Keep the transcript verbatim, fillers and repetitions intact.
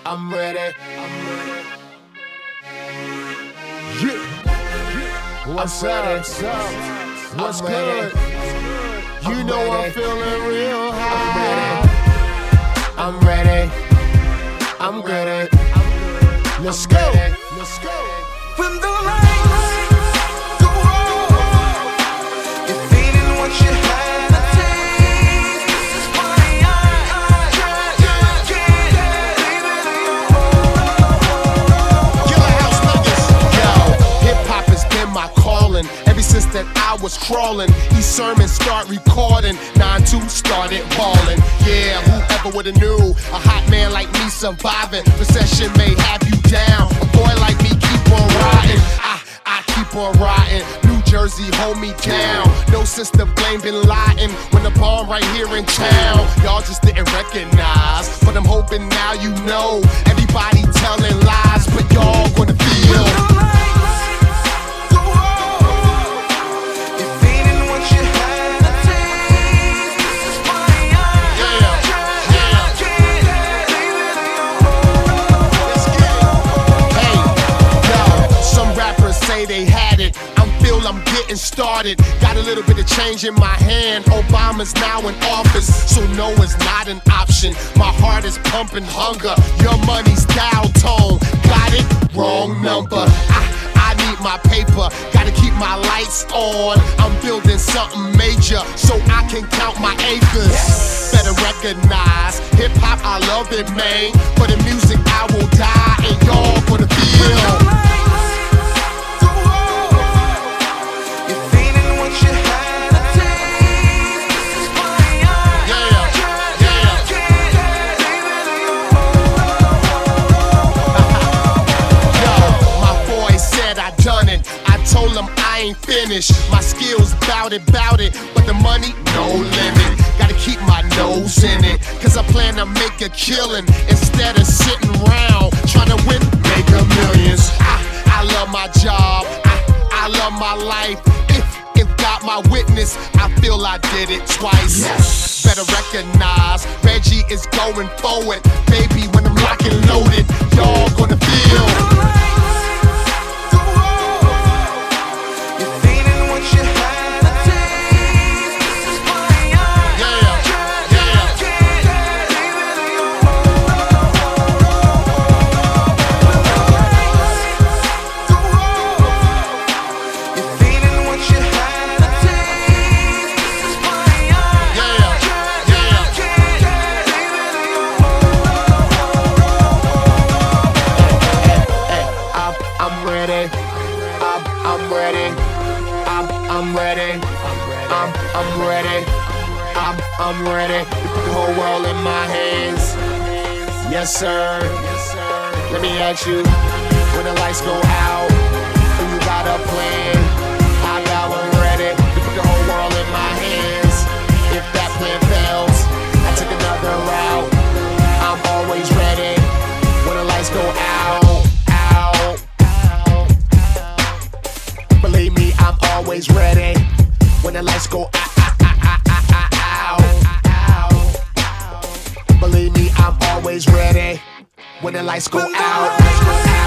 I'm ready. I'm ready. Yeah. What's I'm up? ready. What's up? What's I'm good? ready. You I'm know ready. I'm feeling real I'm high. ready. I'm ready. I'm ready. Let's I'm go. ready. Let's go. When the lights go off, you're feeling what you had to take. This is why I can't leave it alone. Killer House niggas. Yo, hip hop has been my calling ever since that I was crawling. These sermons start recording. nine two started balling. Yeah, whoever would've knew a hot man like me surviving recession may have you down. A boy like me keep on riding. I I keep on riding. New Jersey hold me down. No sister blame been lying when the bomb right here in town. Y'all just didn't recognize, but I'm hoping now you know. Everybody telling lies, but y'all gonna feel. They had it, I'm feel I'm getting started. Got a little bit of change in my hand. Obama's now in office, so no is not an option. My heart is pumping hunger. Your money's dial tone. Got it? Wrong number. I, I need my paper. Gotta keep my lights on. I'm building something major, so I can count my acres. Yes. Better recognize hip hop. I love it, man. For the music, I will die, and y'all gonna feel. Told them I ain't finished. My skills bout it, bout it, but the money, no limit. Gotta keep my nose in it, cause I plan to make a killing instead of sitting around trying to win mega millions. I, I love my job, I, I love my life. If, if God my witness, I feel I did it twice. Yes. Better recognize Reggie is going forward. Baby, when I'm locked and loaded, y'all gonna feel. I'm ready. I'm I'm ready. I'm I'm ready. I'm I'm ready. You put the whole world in my hands. Yes, sir. Let me ask you, when the lights go out, do you got a plan? I got one ready. You put the whole world in my hands. If that plan fails, I take another route. I'm always ready. When the lights go out. Believe me, I'm always ready. When the lights go out, out. Believe me, I'm always ready. When the lights go out.